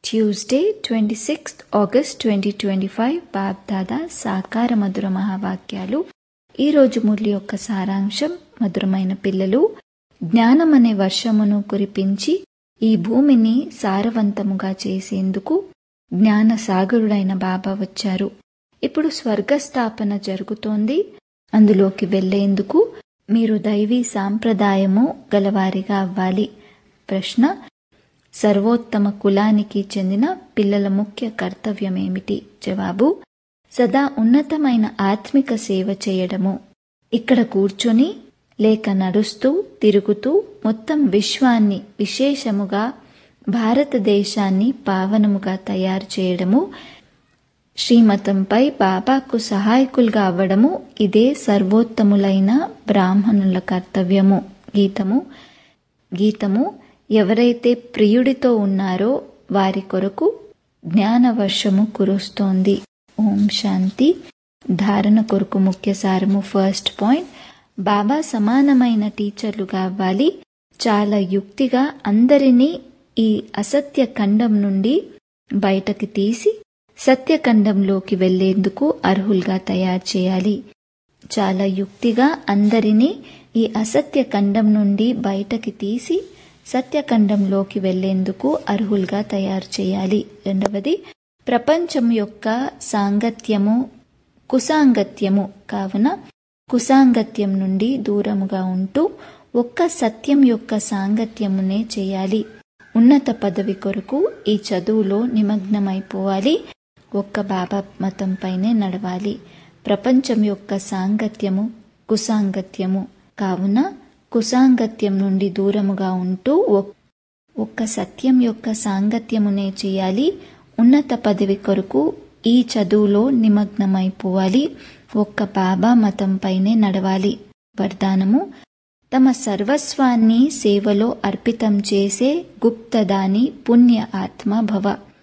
Tuesday 26th August 2025 Bob దాదా సాకార మధుర మహావాక్యాలు. ఈరోజు మురళి యొక్క సారాంశం: మధురమైన పిల్లలు, జ్ఞానమనే వర్షమును కురిపించి ఈ భూమిని సారవంతముగా చేసేందుకు జ్ఞాన సాగరుడైన బాబా వచ్చారు. ఇప్పుడు స్వర్గస్థాపన జరుగుతోంది. అందులోకి వెళ్లేందుకు మీరు దైవీ సాంప్రదాయము గలవారిగా అవ్వాలి. ప్రశ్న: సర్వోత్తమ కులానికి చెందిన పిల్లల ముఖ్య కర్తవ్యమేమిటి? జవాబు: సదా ఉన్నతమైన ఆత్మిక సేవ చేయడము. ఇక్కడ కూర్చొని లేక నడుస్తూ తిరుగుతూ మొత్తం విశ్వాన్ని, విశేషముగా భారతదేశాన్ని పావనముగా తయారు చేయడము, శ్రీమతంపై బాబాకు సహాయకులుగా అవ్వడము, ఇదే సర్వోత్తములైన బ్రాహ్మణుల కర్తవ్యము. గీతము ఎవరైతే ప్రియుడితో ఉన్నారో వారి కొరకు జ్ఞానవర్షము కురుస్తోంది. ఓం శాంతి. ధారణ కొరకు ముఖ్య సారము. ఫస్ట్ పాయింట్: బాబా సమానమైన టీచర్లుగా అవ్వాలి. చాలా యుక్తిగా అందరినీ ఈ అసత్య ఖండం నుండి బయటకు తీసి సత్యఖండంలోకి వెళ్లేందుకు అర్హులుగా తయారు చేయాలి. చాలా యుక్తిగా అందరినీ ఈ అసత్య ఖండం నుండి బయటకి తీసి సత్యఖండంలోకి వెళ్లేందుకు అర్హులుగా తయారు చేయాలి. రెండవది, ప్రపంచం యొక్క సాంగత్యము కుసాంగత్యము కావున కుసాంగత్యం నుండి దూరముగా ఉంటూ ఒక్క సత్యం యొక్క సాంగత్యమునే చేయాలి. ఉన్నత పదవి కొరకు ఈ చదువులో నిమగ్నమైపోవాలి. ఒక్క బాబా మతంపైనే నడవాలి. ప్రపంచం యొక్క సాంగత్యము కుసాంగత్యము కావున కుసాంగత్యం నుండి దూరముగా ఉంటూ ఒక్క సత్యం యొక్క సాంగత్యమునే చేయాలి. ఉన్నత పదవి కొరకు ఈ చదువులో నిమగ్నమైపోవాలి. ఒక్క బాబా మతంపైనే నడవాలి. వరదానము: తమ సర్వస్వాన్ని సేవలో అర్పితం చేసే గుప్తదాని పుణ్య ఆత్మ భవ.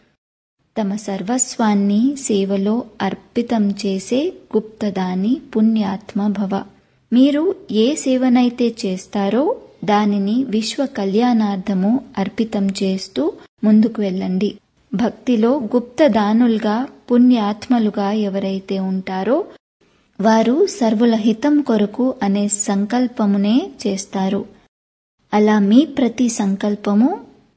తమ సర్వస్వాన్ని సేవలో అర్పితం చేసే గుప్తదాని పుణ్యాత్మ భవ. మీరు ఏ సేవనైతే చేస్తారో దానిని విశ్వ కళ్యాణార్థము అర్పితం చేస్తూ ముందుకు వెళ్ళండి. భక్తిలో గుప్తదానులుగా పుణ్యాత్మలుగా ఎవరైతే ఉంటారో వారు సర్వుల హితం కొరకు అనే సంకల్పమునే చేస్తారు. అలా మీ ప్రతి సంకల్పము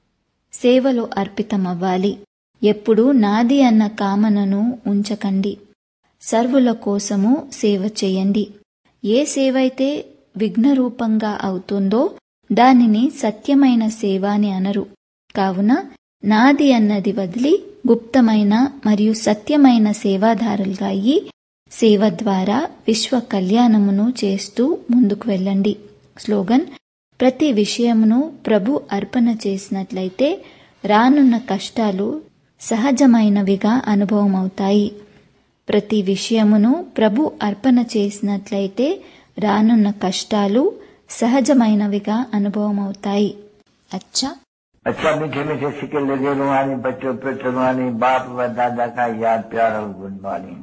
సేవలో అర్పితమవ్వాలి. ఎప్పుడూ నాది అన్న కామనను ఉంచకండి. సర్వుల కోసము సేవ చేయండి. ఏ సేవైతే విఘ్నరూపంగా అవుతుందో దానిని సత్యమైన సేవ అని అనరు. కావున నాది అన్నది వదిలి గుప్తమైన మరియు సత్యమైన సేవాదారులుగా అయ్యి సేవ ద్వారా విశ్వ కళ్యాణమును చేస్తూ ముందుకు వెళ్ళండి. స్లోగన్: ప్రతి విషయమును ప్రభు అర్పణ చేసినట్లయితే రానున్న కష్టాలు సహజమైనవిగా అనుభవమవుతాయి. ప్రతి విషయమును ప్రభు అర్పణ చేసినట్లయితే రానున్న కష్టాలు సహజమైనవిగా అనుభవమవుతాయి. अच्छा मीठे मीठे सिक्के लगे रुहानी बच्चों पे रुहानी बाप व दादा का याद प्यार और गुड मॉर्निंग.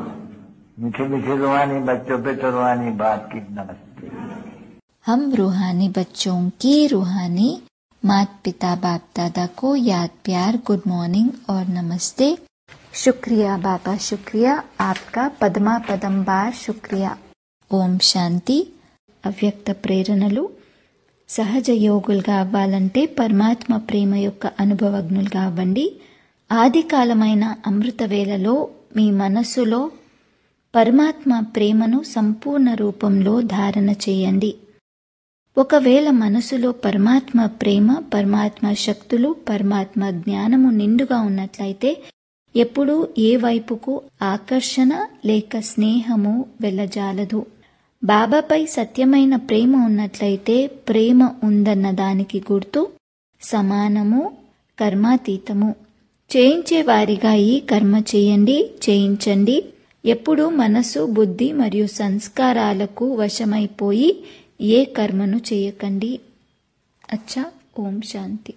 मीठे मीठे रुहानी बच्चों पे रुहानी बाप की नमस्ते. हम रूहानी बच्चों की रूहानी माता पिता बाप दादा को याद प्यार गुड मॉर्निंग और नमस्ते. शुक्रिया बाबा, शुक्रिया आपका पदमा पदम बार शुक्रिया. ఓం శాంతి. అవ్యక్త ప్రేరణలు: సహజ యోగులుగా అవ్వాలంటే పరమాత్మ ప్రేమ యొక్క అనుభవజ్ఞులుగా అవ్వండి. ఆదికాలమైన అమృత వేళలో మీ మనస్సులో పరమాత్మ ప్రేమను సంపూర్ణ రూపంలో ధారణ చేయండి. ఒకవేళ మనసులో పరమాత్మ ప్రేమ, పరమాత్మ శక్తులు, పరమాత్మ జ్ఞానము నిండుగా ఉన్నట్లయితే ఎప్పుడూ ఏ వైపుకు ఆకర్షణ లేక స్నేహము వెళ్ళజాలదు. బాబాపై సత్యమైన ప్రేమ ఉన్నట్లయితే ప్రేమ ఉందన్న దానికి గుర్తు సమానము, కర్మాతీతము. చేయించే వారిగా ఈ కర్మ చేయండి, చేయించండి. ఎప్పుడూ మనసు, బుద్ధి మరియు సంస్కారాలకు వశమైపోయి ఏ కర్మను చేయకండి. అచ్చా. ఓం శాంతి.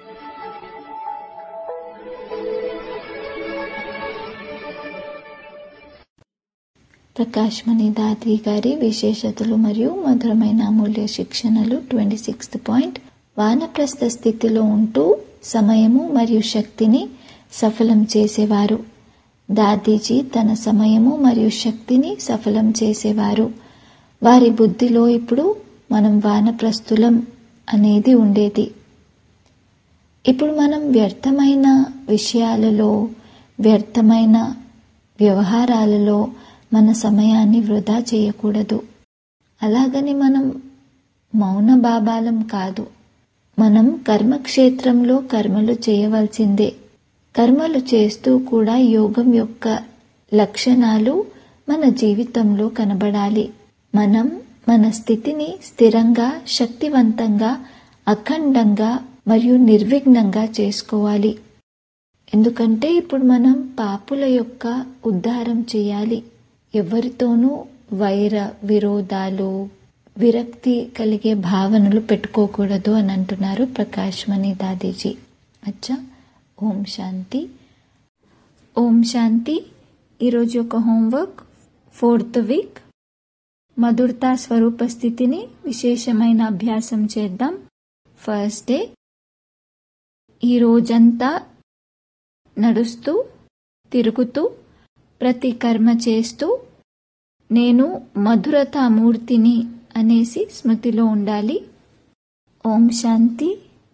ప్రకాశ్మణి దాత్రి గారి విశేషతలు మరియు మధురమైన అమూల్య శిక్షణలు. 26th పాయింట్: వానప్రస్థ స్థితిలో ఉంటూ సమయము మరియు శక్తిని సఫలం చేసేవారు. దాదీజీ తన సమయము మరియు శక్తిని సఫలం చేసేవారు. వారి బుద్ధిలో ఇప్పుడు మనం వానప్రస్థులం అనేది ఉండేది. ఇప్పుడు మనం వ్యర్థమైన విషయాలలో, వ్యర్థమైన వ్యవహారాలలో మన సమయాన్ని వృధా చేయకూడదు. అలాగని మనం మౌన బాబాలం కాదు. మనం కర్మక్షేత్రంలో కర్మలు చేయవలసిందే. కర్మలు చేస్తూ కూడా యోగం యొక్క లక్షణాలు మన జీవితంలో కనబడాలి. మనం మన స్థితిని స్థిరంగా, శక్తివంతంగా, అఖండంగా మరియు నిర్విఘ్నంగా చేసుకోవాలి. ఎందుకంటే ఇప్పుడు మనం పాపుల యొక్క ఉద్ధారం చేయాలి. ఎవరితోనూ వైర విరోధాలు, విరక్తి కలిగే భావనలు పెట్టుకోకూడదు అని అంటున్నారు ప్రకాశ్మణి దాదీజీ. అచ్చా, ఓం శాంతి. ఓం శాంతి. ఈరోజు యొక్క హోంవర్క్ 4th వీక్ మధురతా స్వరూప స్థితిని విశేషమైన అభ్యాసం చేద్దాం. First day. ఈ రోజంతా నడుస్తూ, తిరుగుతూ, ప్రతి కర్మ చేస్తూ నేను మధురతామూర్తిని అనేసి స్మృతిలో ఉండాలి. ఓం శాంతి.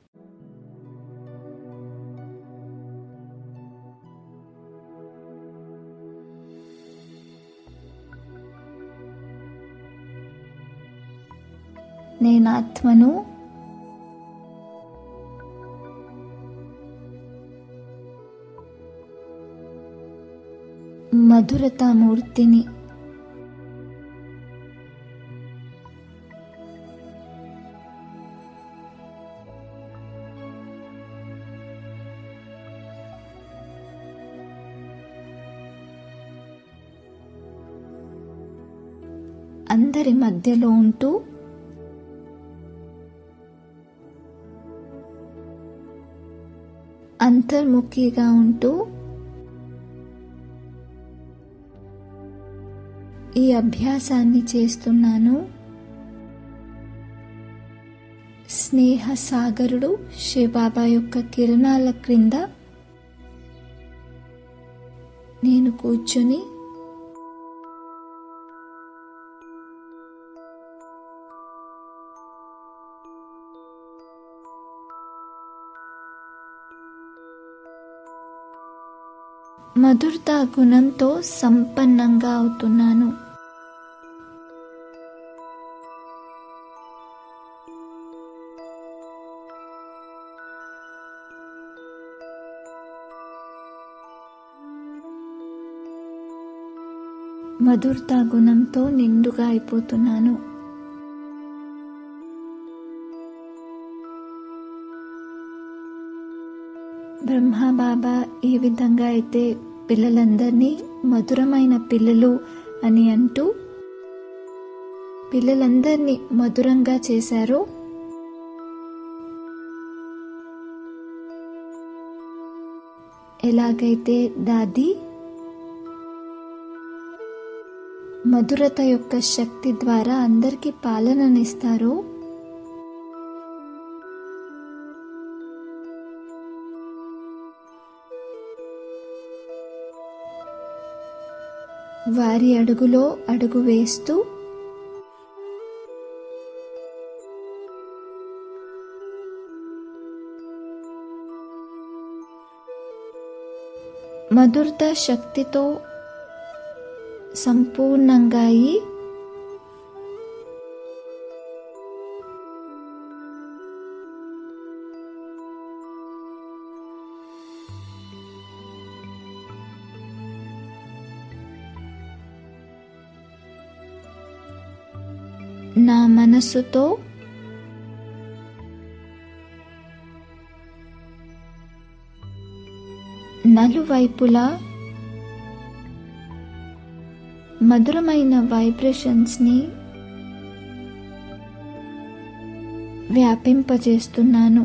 నేనాత్మను, మధురతామూర్తిని. అందరి మధ్యలో ఉంటూ అంతర్ముఖిగా ఉంటూ ఈ అభ్యాసాన్ని చేస్తున్నాను. స్నేహ సాగరుడు శివబాబా యొక్క కిరణాల క్రింద నేను కూర్చుని మధురతా గుణంతో సంపన్నంగా అవుతున్నాను. మధురతా గుణంతో నిండుగా అయిపోతున్నాను. బ్రహ్మబాబా ఏ విధంగా అయితే పిల్లలందరినీ మధురమైన పిల్లలు అని అంటూ పిల్లలందరినీ మధురంగా చేశారో, ఎలాగైతే దాది మధురత యొక్క శక్తి ద్వారా అందరికీ పాలననిస్తారో, వారి అడుగులో అడుగు వేస్తూ మధురత శక్తితో సంపూర్ణంగా అయి నా మనస్సుతో నలువైపులా మధురమైన వైబ్రేషన్స్ని వ్యాపింపజేస్తున్నాను.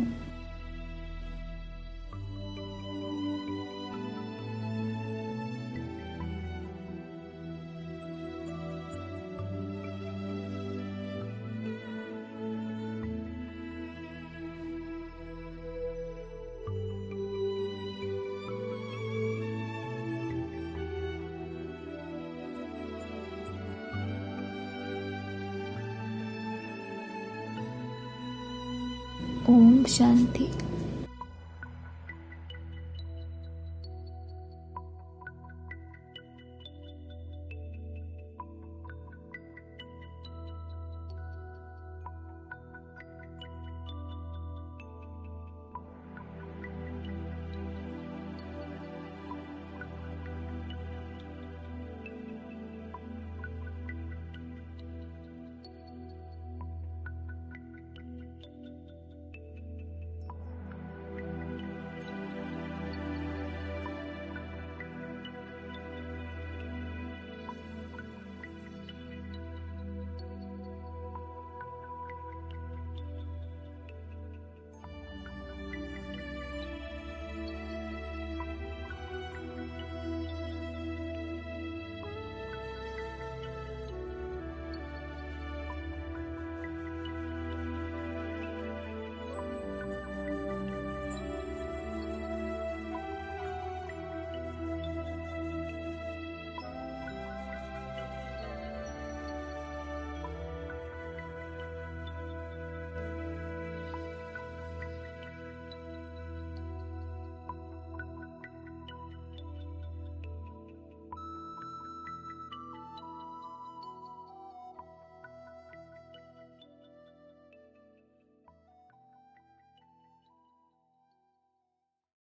ఓం శాంతి.